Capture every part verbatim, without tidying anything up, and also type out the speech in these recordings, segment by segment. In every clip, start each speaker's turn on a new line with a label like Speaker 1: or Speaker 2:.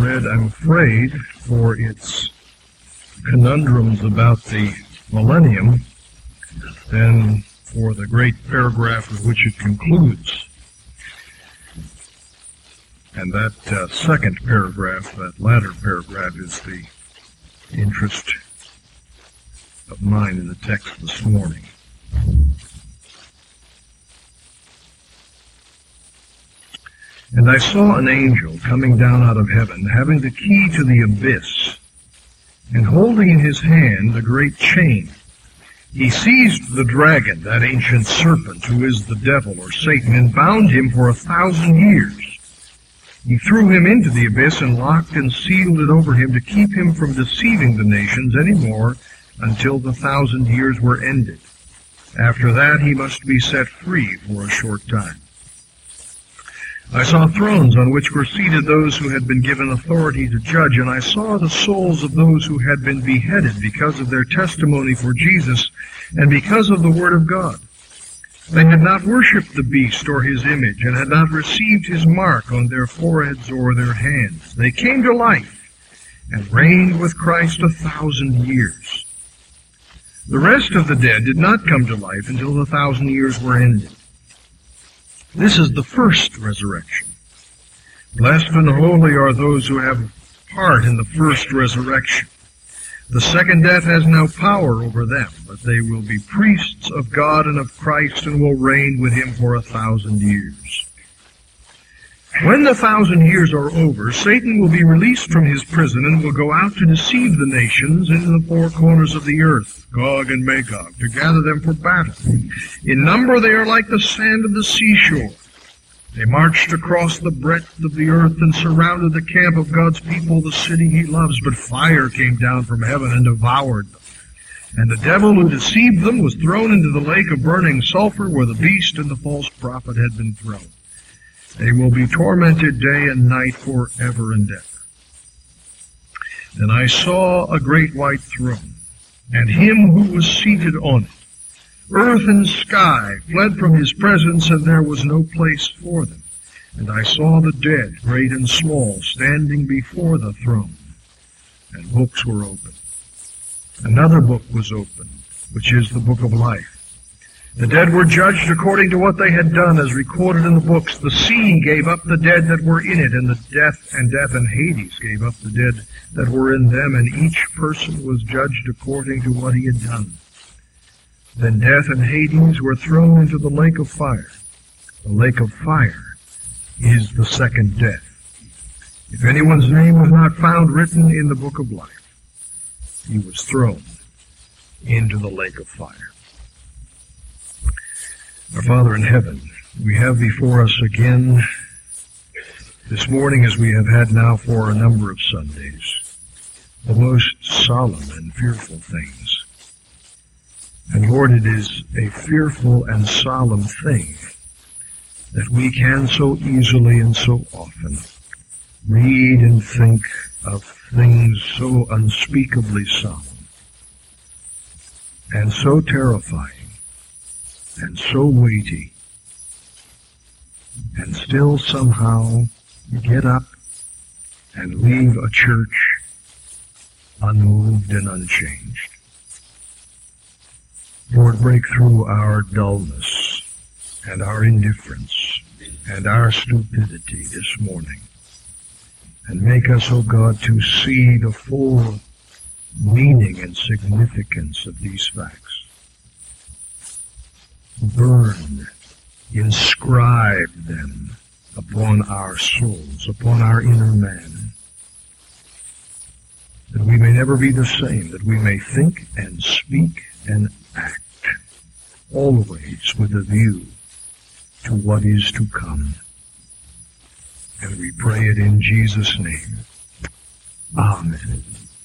Speaker 1: read, I'm afraid, for its conundrums about the millennium than for the great paragraph with which it concludes. And that uh, second paragraph, that latter paragraph, is the interest of mine in the text this morning. And I saw an angel coming down out of heaven, having the key to the abyss, and holding in his hand a great chain. He seized the dragon, that ancient serpent, who is the devil or Satan, and bound him for a thousand years. He threw him into the abyss and locked and sealed it over him to keep him from deceiving the nations any more until the thousand years were ended. After that he must be set free for a short time. I saw thrones on which were seated those who had been given authority to judge, and I saw the souls of those who had been beheaded because of their testimony for Jesus and because of the word of God. They had not worshipped the beast or his image, and had not received his mark on their foreheads or their hands. They came to life and reigned with Christ a thousand years. The rest of the dead did not come to life until the thousand years were ended. This is the first resurrection. Blessed and holy are those who have part in the first resurrection. The second death has no power over them, but they will be priests of God and of Christ and will reign with him for a thousand years. When the thousand years are over, Satan will be released from his prison and will go out to deceive the nations in the four corners of the earth, Gog and Magog, to gather them for battle. In number they are like the sand of the seashore. They marched across the breadth of the earth and surrounded the camp of God's people, the city he loves. But fire came down from heaven and devoured them. And the devil who deceived them was thrown into the lake of burning sulfur, where the beast and the false prophet had been thrown. They will be tormented day and night forever and ever. Then I saw a great white throne, and him who was seated on it. Earth and sky fled from his presence, and there was no place for them. And I saw the dead, great and small, standing before the throne, and books were opened. Another book was opened, which is the book of life. The dead were judged according to what they had done, as recorded in the books. The sea gave up the dead that were in it, and the death and death and Hades gave up the dead that were in them, and each person was judged according to what he had done. Then death and Hades were thrown into the lake of fire. The lake of fire is the second death. If anyone's name was not found written in the book of life, he was thrown into the lake of fire. Our Father in heaven, we have before us again this morning, as we have had now for a number of Sundays, the most solemn and fearful things. And Lord, it is a fearful and solemn thing that we can so easily and so often read and think of things so unspeakably solemn and so terrifying and so weighty, and still somehow get up and leave a church unmoved and unchanged. Lord, break through our dullness and our indifference and our stupidity this morning, and make us, O God, to see the full meaning and significance of these facts. Burn, inscribe them upon our souls, upon our inner man, that we may never be the same, that we may think and speak and act always with a view to what is to come. And we pray it in Jesus' name. Amen.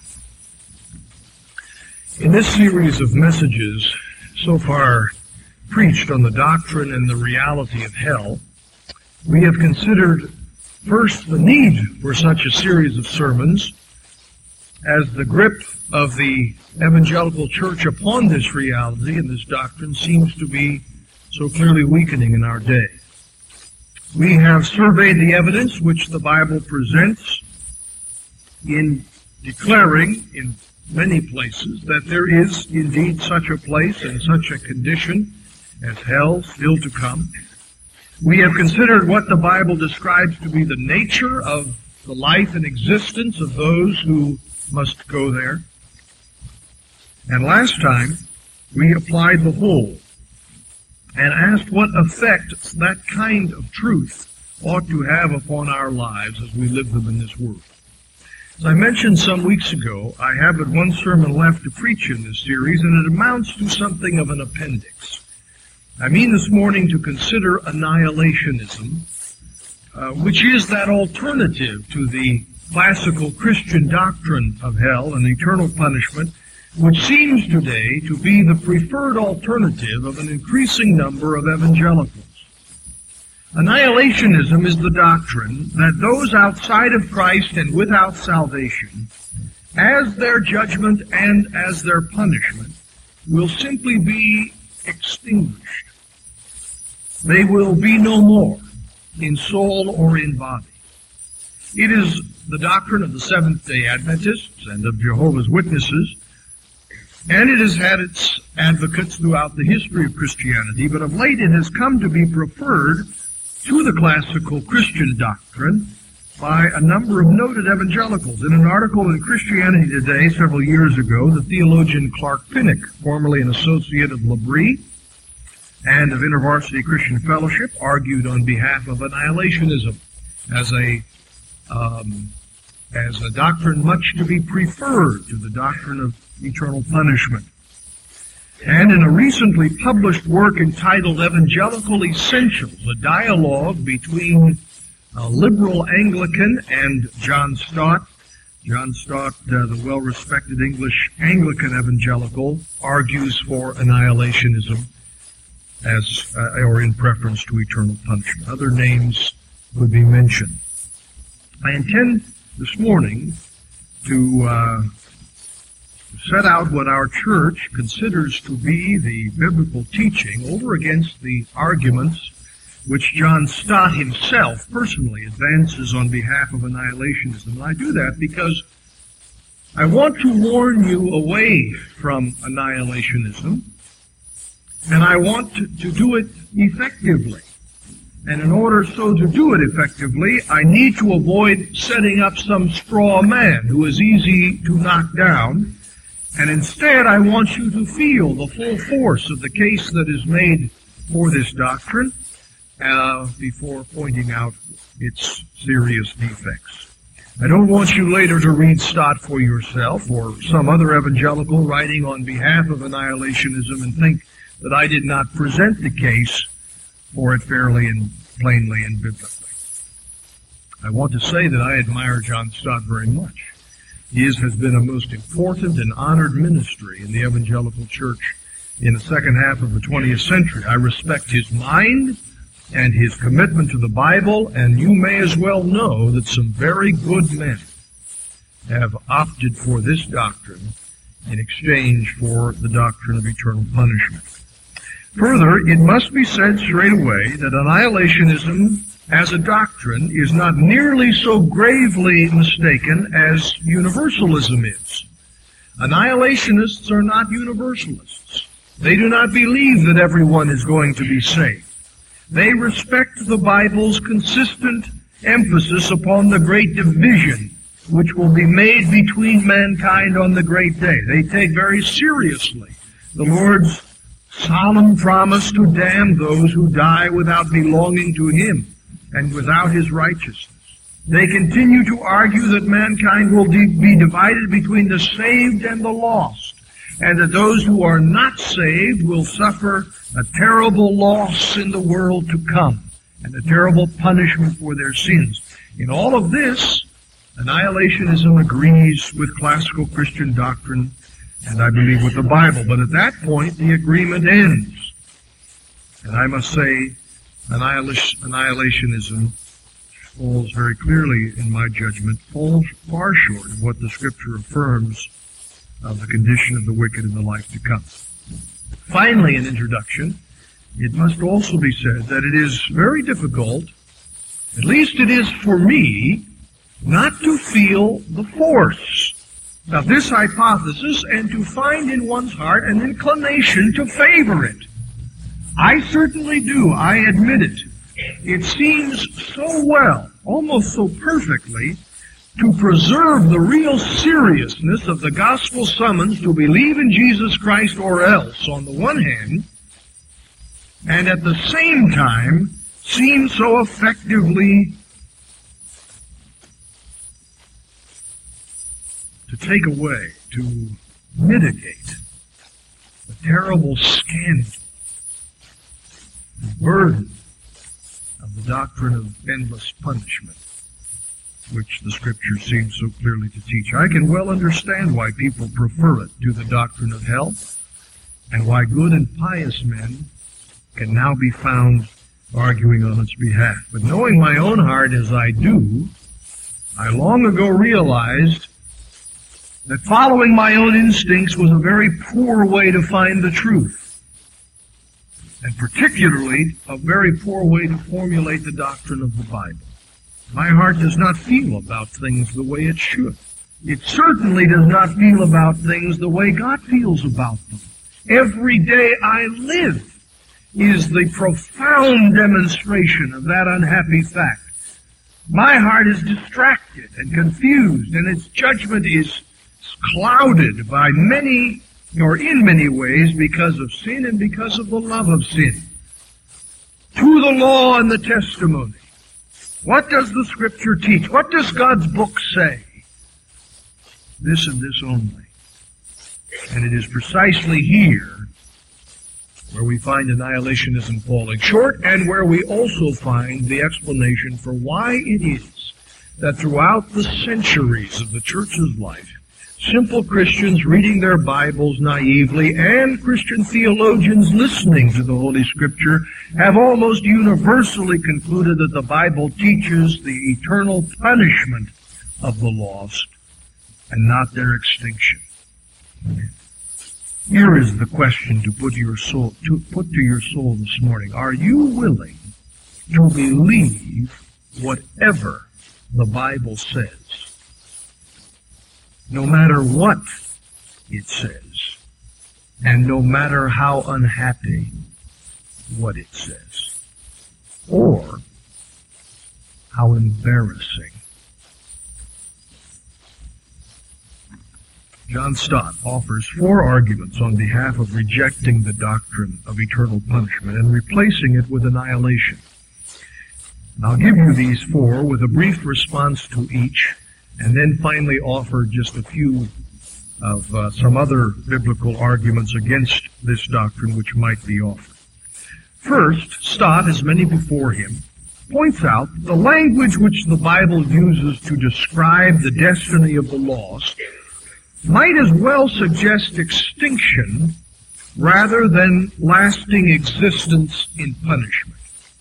Speaker 1: In this series of messages so far preached on the doctrine and the reality of hell, we have considered first the need for such a series of sermons, as the grip of the evangelical church upon this reality and this doctrine seems to be so clearly weakening in our day. We have surveyed the evidence which the Bible presents in declaring in many places that there is indeed such a place and such a condition as hell still to come. We have considered what the Bible describes to be the nature of the life and existence of those who must go there. And last time, we applied the whole and asked what effect that kind of truth ought to have upon our lives as we live them in this world. As I mentioned some weeks ago, I have but one sermon left to preach in this series, and it amounts to something of an appendix. I mean this morning to consider annihilationism, uh, which is that alternative to the classical Christian doctrine of hell and eternal punishment, which seems today to be the preferred alternative of an increasing number of evangelicals. Annihilationism is the doctrine that those outside of Christ and without salvation, as their judgment and as their punishment, will simply be extinguished. They will be no more in soul or in body. It is the doctrine of the Seventh-day Adventists and of Jehovah's Witnesses, and it has had its advocates throughout the history of Christianity, but of late it has come to be preferred to the classical Christian doctrine by a number of noted evangelicals. In an article in Christianity Today several years ago, the theologian Clark Pinnock, formerly an associate of Labrie and of InterVarsity Christian Fellowship, argued on behalf of annihilationism as a um, as a doctrine much to be preferred to the doctrine of eternal punishment. And in a recently published work entitled Evangelical Essentials, a dialogue between a liberal Anglican and John Stott, John Stott, uh, the well-respected English Anglican evangelical, argues for annihilationism as uh, or in preference to eternal punishment. Other names would be mentioned. I intend this morning to uh, set out what our church considers to be the biblical teaching over against the arguments which John Stott himself personally advances on behalf of annihilationism. And I do that because I want to warn you away from annihilationism, and I want to, to do it effectively. And in order so to do it effectively, I need to avoid setting up some straw man who is easy to knock down. And instead, I want you to feel the full force of the case that is made for this doctrine uh, before pointing out its serious defects. I don't want you later to read Stott for yourself or some other evangelical writing on behalf of annihilationism and think that I did not present the case for it fairly and plainly and biblically. I want to say that I admire John Stott very much. His has been a most important and honored ministry in the evangelical church in the second half of the twentieth century. I respect his mind and his commitment to the Bible, and you may as well know that some very good men have opted for this doctrine in exchange for the doctrine of eternal punishment. Further, it must be said straight away that annihilationism as a doctrine is not nearly so gravely mistaken as universalism is. Annihilationists are not universalists. They do not believe that everyone is going to be saved. They respect the Bible's consistent emphasis upon the great division which will be made between mankind on the great day. They take very seriously the Lord's solemn promise to damn those who die without belonging to Him and without His righteousness. They continue to argue that mankind will be divided between the saved and the lost, and that those who are not saved will suffer a terrible loss in the world to come, and a terrible punishment for their sins. In all of this, annihilationism agrees with classical Christian doctrine, and I believe with the Bible. But at that point, the agreement ends. And I must say, annihilationism falls very clearly, in my judgment, falls far short of what the Scripture affirms of the condition of the wicked in the life to come. Finally, in introduction, it must also be said that it is very difficult, at least it is for me, not to feel the force of this hypothesis and to find in one's heart an inclination to favor it. I certainly do, I admit it. It seems so well, almost so perfectly, to preserve the real seriousness of the gospel summons to believe in Jesus Christ or else, on the one hand, and at the same time seems so effectively to take away, to mitigate the terrible scandal, the burden of the doctrine of endless punishment, which the Scriptures seem so clearly to teach. I can well understand why people prefer it to the doctrine of hell, and why good and pious men can now be found arguing on its behalf. But knowing my own heart as I do, I long ago realized that following my own instincts was a very poor way to find the truth, and particularly a very poor way to formulate the doctrine of the Bible. My heart does not feel about things the way it should. It certainly does not feel about things the way God feels about them. Every day I live is the profound demonstration of that unhappy fact. My heart is distracted and confused, and its judgment is clouded by many, or in many ways, because of sin and because of the love of sin. To the law and the testimony. What does the Scripture teach? What does God's book say? This and this only. And it is precisely here where we find annihilationism falling short, and where we also find the explanation for why it is that throughout the centuries of the church's life, simple Christians reading their Bibles naively and Christian theologians listening to the Holy Scripture have almost universally concluded that the Bible teaches the eternal punishment of the lost and not their extinction. Here is the question to put your soul to put to your soul this morning. Are you willing to believe whatever the Bible says, no matter what it says, and no matter how unhappy what it says, or how embarrassing? John Stott offers four arguments on behalf of rejecting the doctrine of eternal punishment and replacing it with annihilation. And I'll give you these four with a brief response to each, and then finally offer just a few of uh, some other biblical arguments against this doctrine which might be offered. First, Stott, as many before him, points out the language which the Bible uses to describe the destiny of the lost might as well suggest extinction rather than lasting existence in punishment.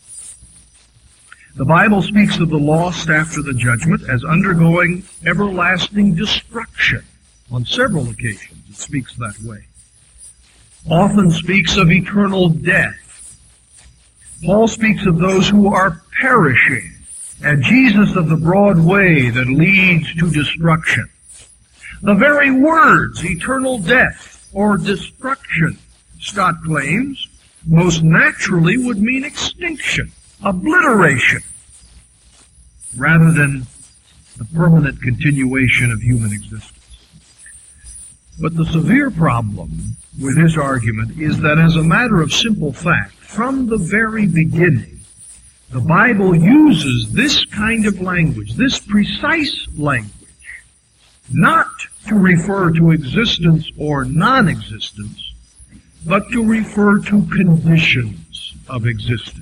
Speaker 1: The Bible speaks of the lost after the judgment as undergoing everlasting destruction. On several occasions it speaks that way. Often speaks of eternal death. Paul speaks of those who are perishing, and Jesus of the broad way that leads to destruction. The very words, eternal death or destruction, Stott claims, most naturally would mean extinction, obliteration, rather than the permanent continuation of human existence. But the severe problem with this argument is that as a matter of simple fact, from the very beginning, the Bible uses this kind of language, this precise language, not to refer to existence or non-existence, but to refer to conditions of existence.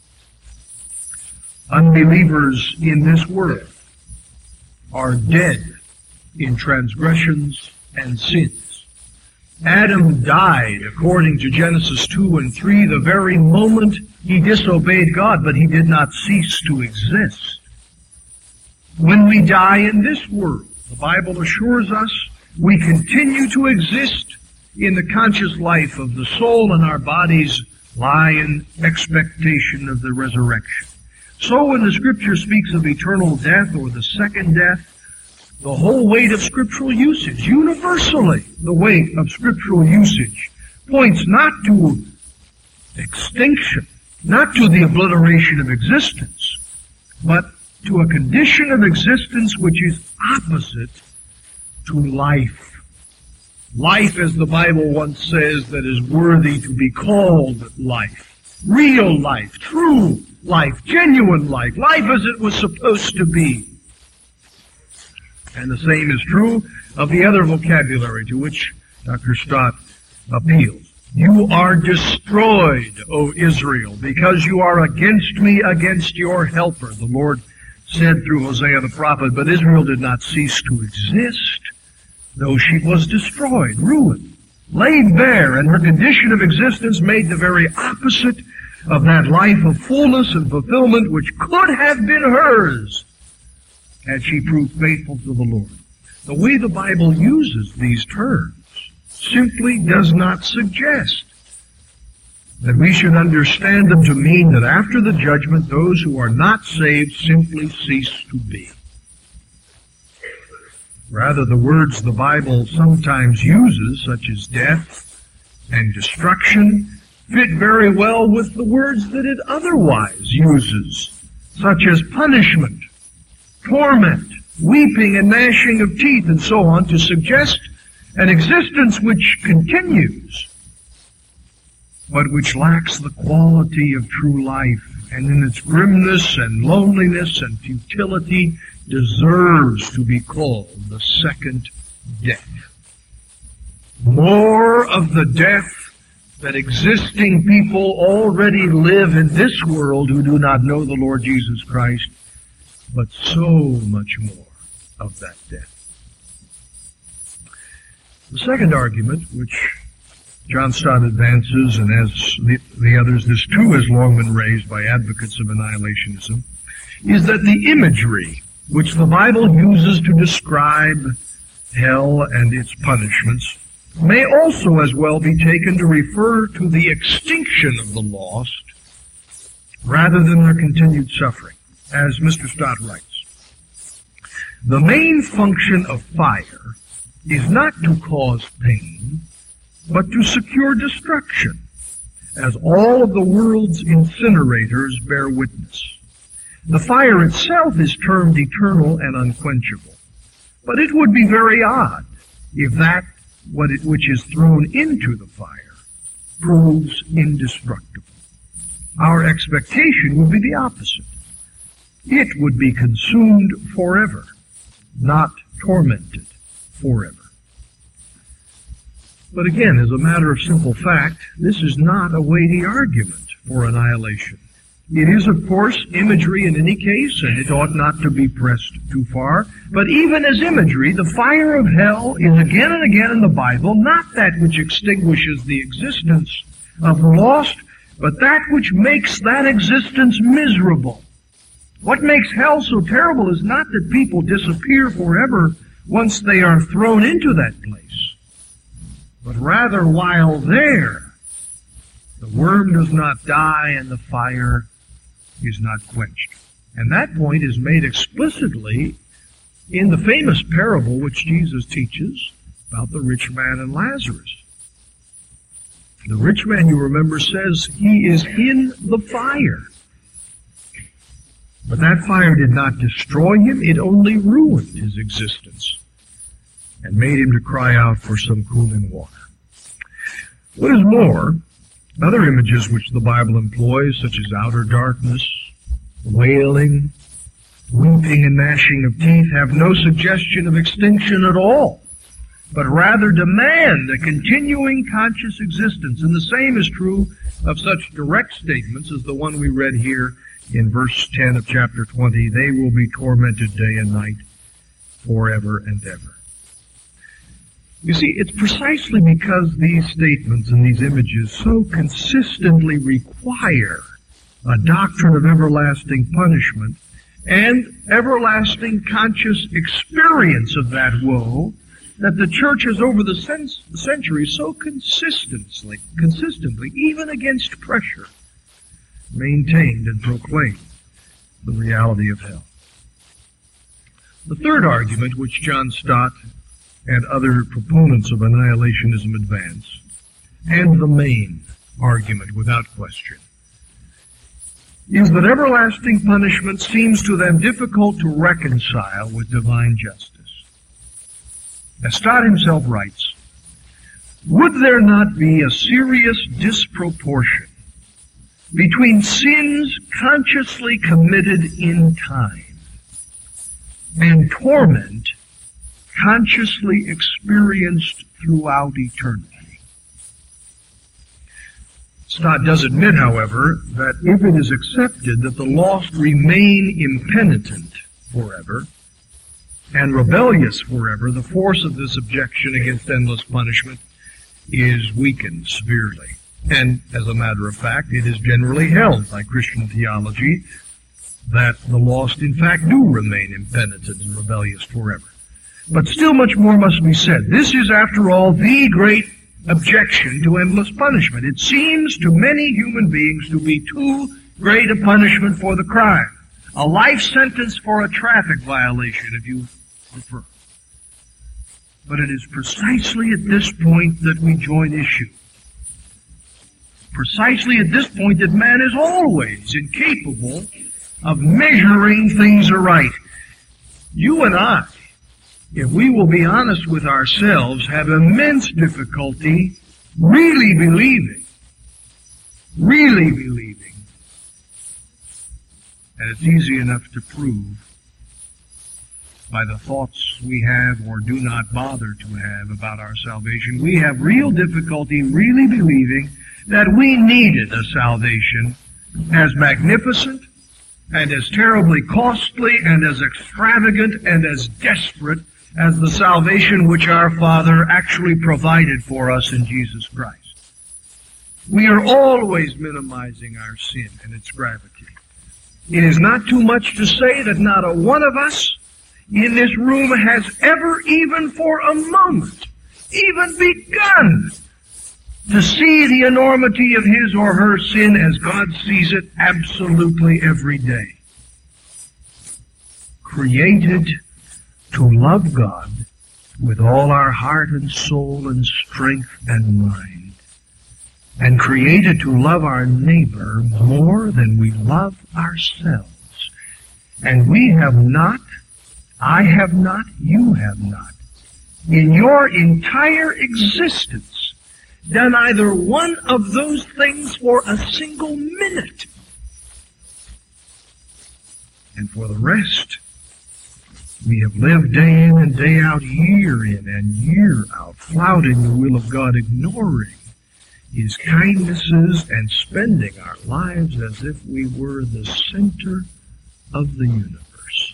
Speaker 1: Unbelievers in this world are dead in transgressions and sins. Adam died, according to Genesis two and three, the very moment he disobeyed God, but he did not cease to exist. When we die in this world, the Bible assures us we continue to exist in the conscious life of the soul, and our bodies lie in expectation of the resurrection. So when the Scripture speaks of eternal death or the second death, the whole weight of scriptural usage, universally the weight of scriptural usage, points not to extinction, not to the obliteration of existence, but to a condition of existence which is opposite to life. Life, as the Bible once says, that is worthy to be called life. Real life, true life, genuine life, life as it was supposed to be. And the same is true of the other vocabulary to which Doctor Stott appeals. You are destroyed, O Israel, because you are against me, against your helper. The Lord said through Hosea the prophet, but Israel did not cease to exist, though she was destroyed, ruined, laid bare, and her condition of existence made the very opposite of that life of fullness and fulfillment which could have been hers had she proved faithful to the Lord. The way the Bible uses these terms simply does not suggest that we should understand them to mean that after the judgment, those who are not saved simply cease to be. Rather, the words the Bible sometimes uses, such as death and destruction, fit very well with the words that it otherwise uses, such as punishment, torment, weeping and gnashing of teeth, and so on, to suggest an existence which continues, but which lacks the quality of true life, and in its grimness and loneliness and futility deserves to be called the second death. More of the death that existing people already live in this world who do not know the Lord Jesus Christ, but so much more of that death. The second argument, which John Stott advances, and as the, the others, this too has long been raised by advocates of annihilationism, is that the imagery which the Bible uses to describe hell and its punishments may also as well be taken to refer to the extinction of the lost rather than their continued suffering. As Mister Stott writes, the main function of fire is not to cause pain, but to secure destruction, as all of the world's incinerators bear witness. The fire itself is termed eternal and unquenchable, but it would be very odd if that what it, which is thrown into the fire proves indestructible. Our expectation would be the opposite. It would be consumed forever, not tormented forever. But again, as a matter of simple fact, this is not a weighty argument for annihilation. It is, of course, imagery in any case, and it ought not to be pressed too far. But even as imagery, the fire of hell is again and again in the Bible not that which extinguishes the existence of the lost, but that which makes that existence miserable. What makes hell so terrible is not that people disappear forever once they are thrown into that place, but rather while there, the worm does not die and the fire is not quenched. And that point is made explicitly in the famous parable which Jesus teaches about the rich man and Lazarus. The rich man, you remember, says he is in the fire. But that fire did not destroy him, it only ruined his existence and made him to cry out for some cooling water. What is more, other images which the Bible employs, such as outer darkness, wailing, weeping and gnashing of teeth, have no suggestion of extinction at all, but rather demand a continuing conscious existence. And the same is true of such direct statements as the one we read here in verse ten of chapter twenty, they will be tormented day and night forever and ever. You see, it's precisely because these statements and these images so consistently require a doctrine of everlasting punishment and everlasting conscious experience of that woe that the church has over the centuries so consistently, consistently, even against pressure, maintained and proclaimed the reality of hell. The third argument which John Stott and other proponents of annihilationism advance, and the main argument without question, is that everlasting punishment seems to them difficult to reconcile with divine justice. As Stott himself writes, would there not be a serious disproportion between sins consciously committed in time and torment consciously experienced throughout eternity? Stott does admit, however, that if it is accepted that the lost remain impenitent forever and rebellious forever, the force of this objection against endless punishment is weakened severely. And as a matter of fact, it is generally held by Christian theology that the lost in fact do remain impenitent and rebellious forever. But still much more must be said. This is, after all, the great objection to endless punishment. It seems to many human beings to be too great a punishment for the crime. A life sentence for a traffic violation, if you prefer. But it is precisely at this point that we join issue. Precisely at this point that man is always incapable of measuring things aright. You and I, if we will be honest with ourselves, have immense difficulty really believing, really believing, and it's easy enough to prove by the thoughts we have or do not bother to have about our salvation. We have real difficulty really believing that we needed a salvation as magnificent and as terribly costly and as extravagant and as desperate as the salvation which our Father actually provided for us in Jesus Christ. We are always minimizing our sin and its gravity. It is not too much to say that not a one of us in this room has ever, even for a moment, even begun to see the enormity of his or her sin as God sees it absolutely every day. Created to love God with all our heart and soul and strength and mind, and created to love our neighbor more than we love ourselves. And we have not, I have not, you have not, in your entire existence, done either one of those things for a single minute. And for the rest, we have lived day in and day out, year in and year out, flouting the will of God, ignoring His kindnesses, and spending our lives as if we were the center of the universe.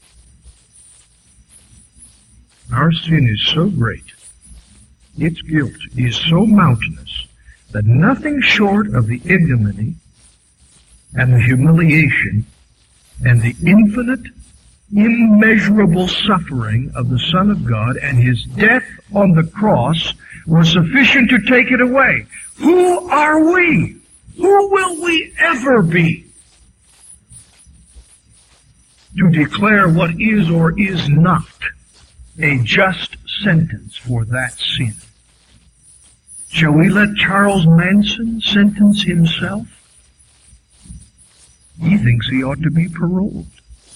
Speaker 1: Our sin is so great, its guilt is so mountainous, that nothing short of the ignominy and the humiliation and the infinite, immeasurable suffering of the Son of God and His death on the cross were sufficient to take it away. Who are we? Who will we ever be to declare what is or is not a just sentence for that sin? Shall we let Charles Manson sentence himself? He thinks he ought to be paroled.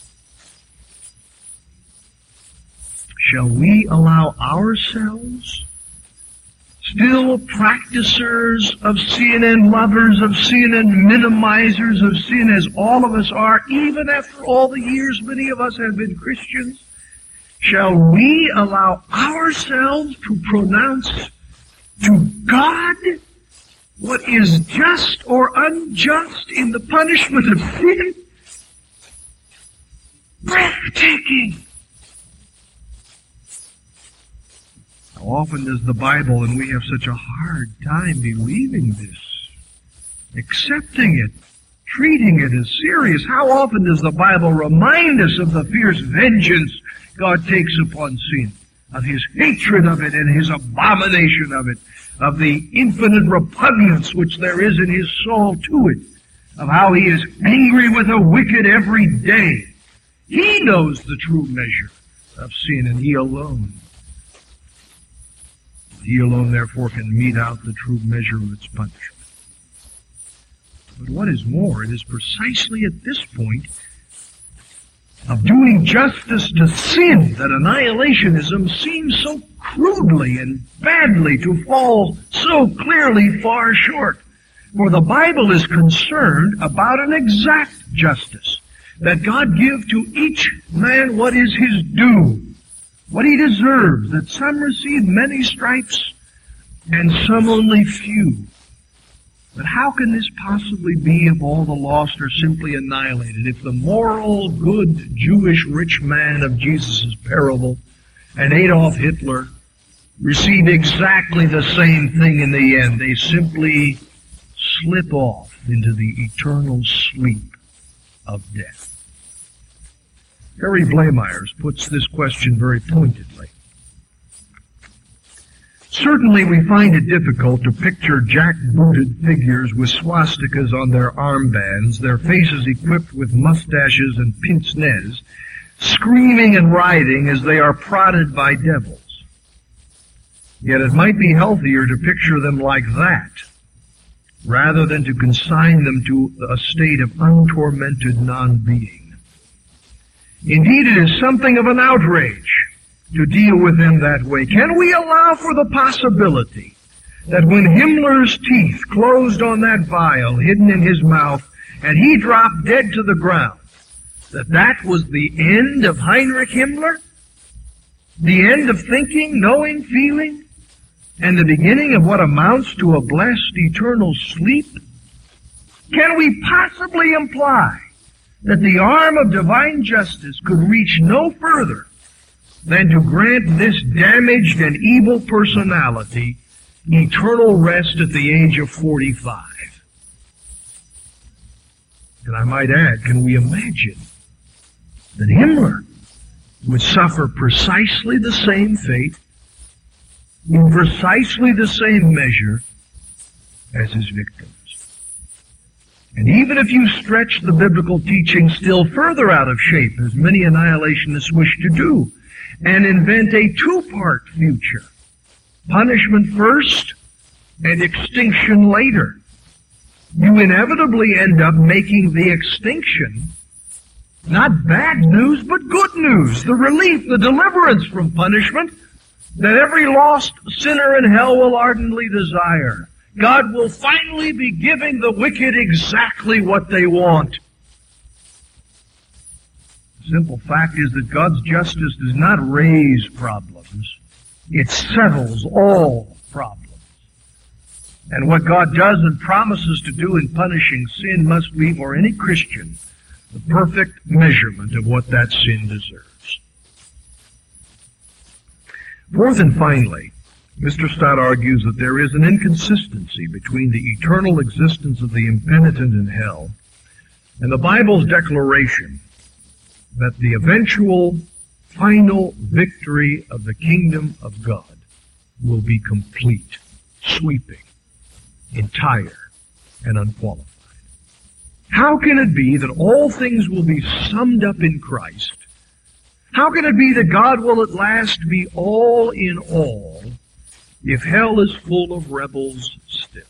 Speaker 1: Shall we allow ourselves, still practicers of sin and lovers of sin and minimizers of sin, as all of us are, even after all the years many of us have been Christians, shall we allow ourselves to pronounce to God what is just or unjust in the punishment of sin? Breathtaking! How often does the Bible, and we have such a hard time believing this, accepting it, treating it as serious, how often does the Bible remind us of the fierce vengeance God takes upon sin, of His hatred of it and His abomination of it, of the infinite repugnance which there is in His soul to it, of how he is angry with the wicked every day. He knows the true measure of sin, and he alone. He alone, therefore, can mete out the true measure of its punishment. But what is more, it is precisely at this point of doing justice to sin that annihilationism seems so crudely and badly to fall so clearly far short. For the Bible is concerned about an exact justice, that God give to each man what is his due, what he deserves, that some receive many stripes and some only few. But how can this possibly be if all the lost are simply annihilated? If the moral, good, Jewish rich man of Jesus' parable and Adolf Hitler receive exactly the same thing in the end, they simply slip off into the eternal sleep of death. Harry Blamires puts this question very pointedly. Certainly we find it difficult to picture jack-booted figures with swastikas on their armbands, their faces equipped with mustaches and pince-nez, screaming and writhing as they are prodded by devils. Yet it might be healthier to picture them like that, rather than to consign them to a state of untormented non-being. Indeed, it is something of an outrage to deal with them that way. Can we allow for the possibility that when Himmler's teeth closed on that vial hidden in his mouth and he dropped dead to the ground, that that was the end of Heinrich Himmler? The end of thinking, knowing, feeling, and the beginning of what amounts to a blessed eternal sleep? Can we possibly imply that the arm of divine justice could reach no further than to grant this damaged and evil personality eternal rest at the age of forty-five? And I might add, can we imagine that Himmler would suffer precisely the same fate in precisely the same measure as his victims? And even if you stretch the biblical teaching still further out of shape, as many annihilationists wish to do, and invent a two-part future, punishment first and extinction later, you inevitably end up making the extinction not bad news, but good news, the relief, the deliverance from punishment that every lost sinner in hell will ardently desire. God will finally be giving the wicked exactly what they want. The simple fact is that God's justice does not raise problems. It settles all problems. And what God does and promises to do in punishing sin must be, for any Christian, the perfect measurement of what that sin deserves. Fourth and finally, Mister Stott argues that there is an inconsistency between the eternal existence of the impenitent in hell and the Bible's declaration that the eventual final victory of the kingdom of God will be complete, sweeping, entire, and unqualified. How can it be that all things will be summed up in Christ? How can it be that God will at last be all in all if hell is full of rebels still?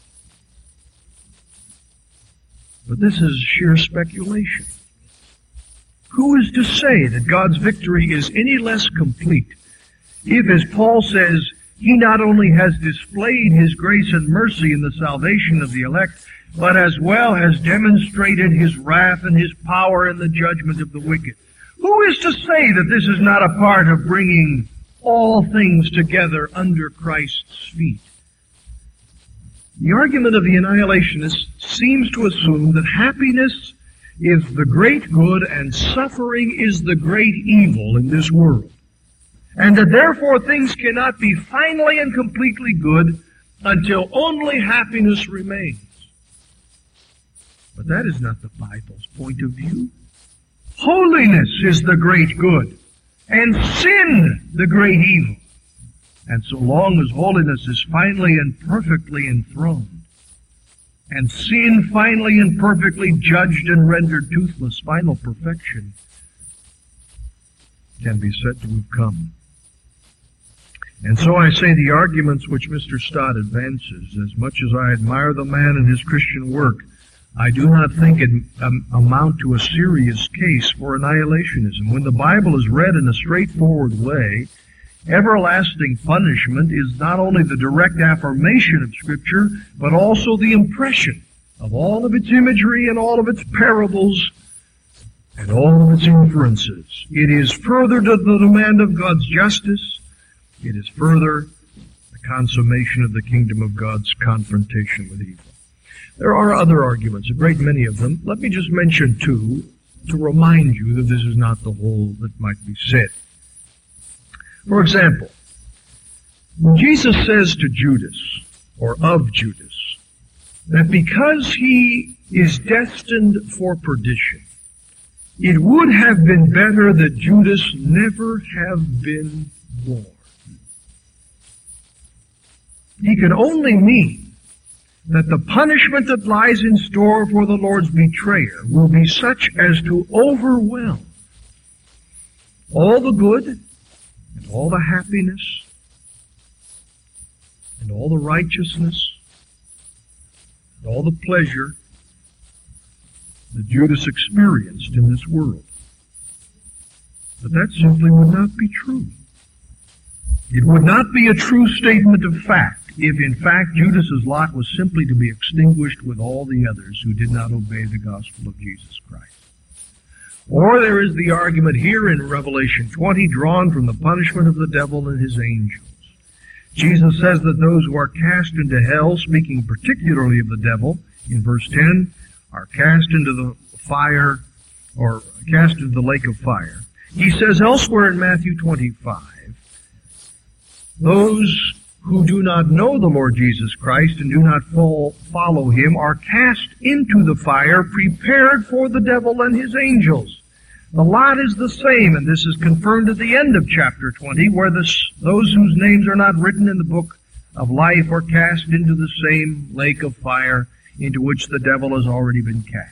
Speaker 1: But this is sheer speculation. Who is to say that God's victory is any less complete if, as Paul says, he not only has displayed his grace and mercy in the salvation of the elect, but as well has demonstrated his wrath and his power in the judgment of the wicked? Who is to say that this is not a part of bringing all things together under Christ's feet? The argument of the annihilationists seems to assume that happiness is the great good and suffering is the great evil in this world, and that therefore things cannot be finally and completely good until only happiness remains. But that is not the Bible's point of view. Holiness is the great good, and sin the great evil. And so long as holiness is finally and perfectly enthroned, and sin finally and perfectly judged and rendered toothless, final perfection can be said to have come. And so I say the arguments which Mister Stott advances, as much as I admire the man and his Christian work, I do not think it um, amount to a serious case for annihilationism. When the Bible is read in a straightforward way, everlasting punishment is not only the direct affirmation of Scripture, but also the impression of all of its imagery and all of its parables and all of its inferences. It is further to the demand of God's justice. It is further the consummation of the kingdom of God's confrontation with evil. There are other arguments, a great many of them. Let me just mention two to remind you that this is not the whole that might be said. For example, when Jesus says to Judas, or of Judas, that because he is destined for perdition, it would have been better that Judas never have been born. He can only mean that the punishment that lies in store for the Lord's betrayer will be such as to overwhelm all the good and all the happiness and all the righteousness and all the pleasure that Judas experienced in this world. But that simply would not be true. It would not be a true statement of fact if in fact Judas's lot was simply to be extinguished with all the others who did not obey the gospel of Jesus Christ. Or there is the argument here in Revelation twenty drawn from the punishment of the devil and his angels. Jesus says that those who are cast into hell, speaking particularly of the devil, in verse ten, are cast into the fire, or cast into the lake of fire. He says elsewhere in Matthew twenty-five, those who do not know the Lord Jesus Christ and do not follow him are cast into the fire prepared for the devil and his angels. The lot is the same, and this is confirmed at the end of chapter twenty, where this, those whose names are not written in the book of life are cast into the same lake of fire into which the devil has already been cast.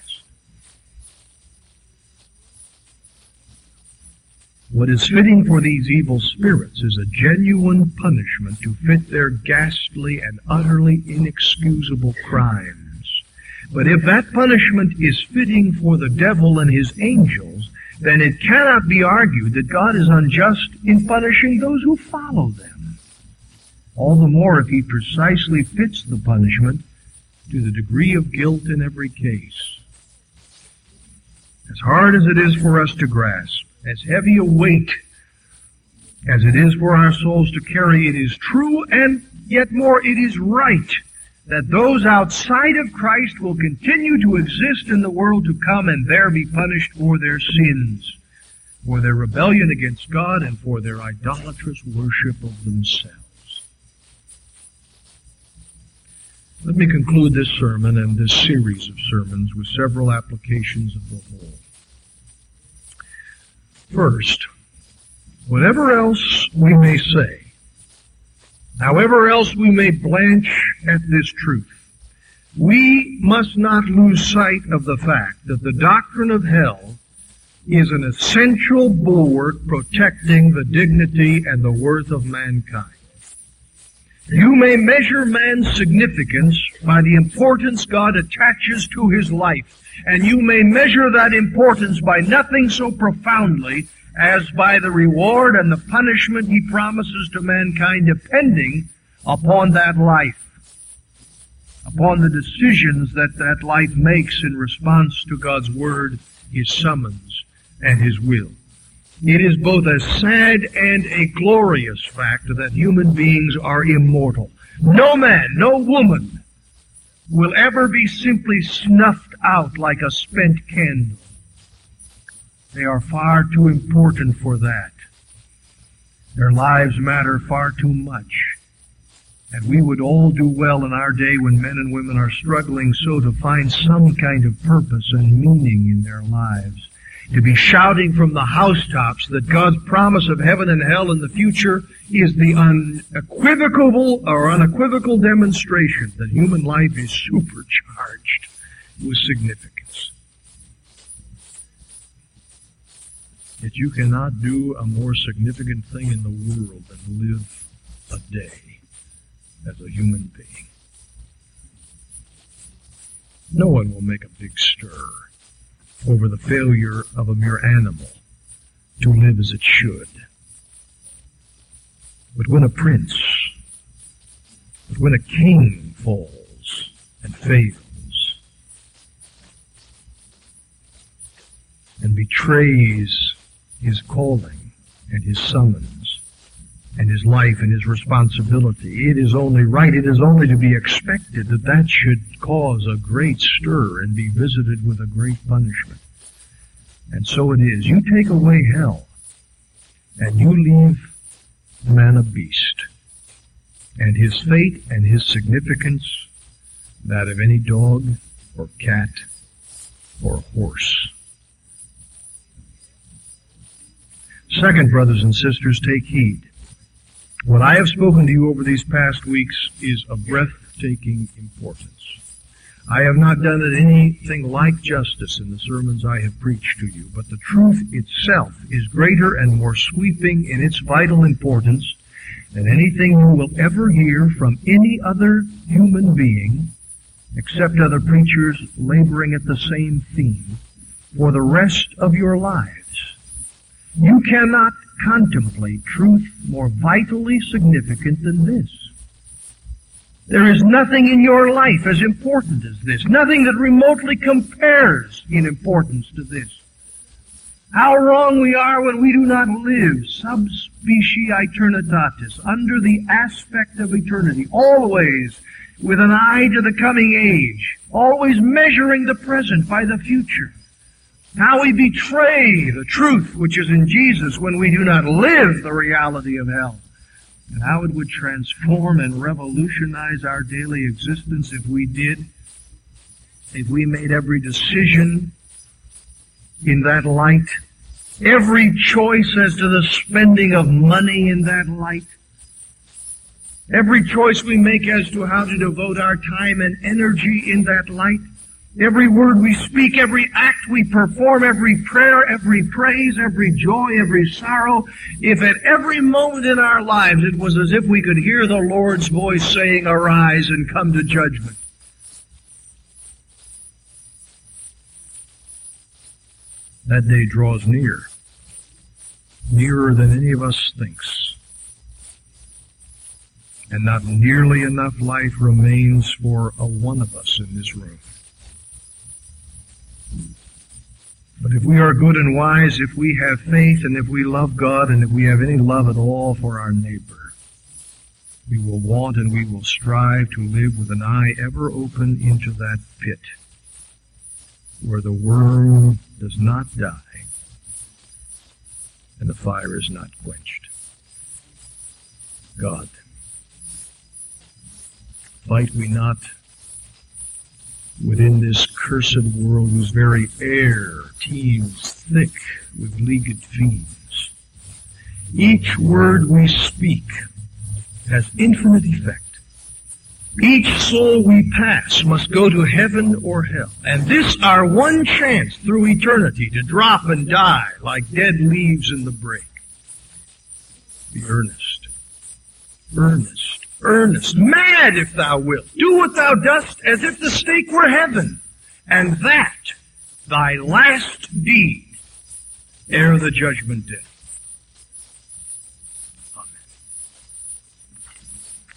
Speaker 1: What is fitting for these evil spirits is a genuine punishment to fit their ghastly and utterly inexcusable crimes. But if that punishment is fitting for the devil and his angels, then it cannot be argued that God is unjust in punishing those who follow them. All the more if he precisely fits the punishment to the degree of guilt in every case. As hard as it is for us to grasp, as heavy a weight as it is for our souls to carry, it is true, and yet more, it is right that those outside of Christ will continue to exist in the world to come and there be punished for their sins, for their rebellion against God, and for their idolatrous worship of themselves. Let me conclude this sermon and this series of sermons with several applications of the whole. First, whatever else we may say, however else we may blanch at this truth, we must not lose sight of the fact that the doctrine of hell is an essential bulwark protecting the dignity and the worth of mankind. You may measure man's significance by the importance God attaches to his life, and you may measure that importance by nothing so profoundly as by the reward and the punishment he promises to mankind depending upon that life, upon the decisions that that life makes in response to God's word, his summons, and his will. It is both a sad and a glorious fact that human beings are immortal. No man, no woman will ever be simply snuffed out like a spent candle. They are far too important for that. Their lives matter far too much. And we would all do well in our day when men and women are struggling so to find some kind of purpose and meaning in their lives. to be shouting from the housetops that God's promise of heaven and hell in the future is the unequivocal or unequivocal demonstration that human life is supercharged with significance. Yet you cannot do a more significant thing in the world than live a day as a human being. No one will make a big stir over the failure of a mere animal to live as it should. But when a prince, but when a king falls and fails and betrays his calling and his summons and his life and his responsibility, it is only right, it is only to be expected that that should cause a great stir and be visited with a great punishment. And so it is. You take away hell, and you leave man a beast, and his fate and his significance that of any dog or cat or horse. Second, brothers and sisters, take heed. What I have spoken to you over these past weeks is of breathtaking importance. I have not done it anything like justice in the sermons I have preached to you, but the truth itself is greater and more sweeping in its vital importance than anything you will ever hear from any other human being, except other preachers laboring at the same theme, for the rest of your lives. You cannot contemplate truth more vitally significant than this. There is nothing in your life as important as this, nothing that remotely compares in importance to this. How wrong we are when we do not live sub specie aeternitatis, under the aspect of eternity, always with an eye to the coming age, always measuring the present by the future. How we betray the truth which is in Jesus when we do not live the reality of hell. And how it would transform and revolutionize our daily existence if we did, if we made every decision in that light, every choice as to the spending of money in that light, every choice we make as to how to devote our time and energy in that light, every word we speak, every act we perform, every prayer, every praise, every joy, every sorrow, if at every moment in our lives it was as if we could hear the Lord's voice saying, "Arise and come to judgment." That day draws near, nearer than any of us thinks. And not nearly enough life remains for a one of us in this room. But if we are good and wise, if we have faith, and if we love God, and if we have any love at all for our neighbor, we will want and we will strive to live with an eye ever open into that pit where the worm does not die and the fire is not quenched. God, fight we not within this cursed world whose very air teems thick with leagued fiends. Each word we speak has infinite effect. Each soul we pass must go to heaven or hell. And this our one chance through eternity to drop and die like dead leaves in the break. Be earnest, earnest, earnest, mad if thou wilt. Do what thou dost as if the stake were heaven, and that thy last deed ere the judgment day.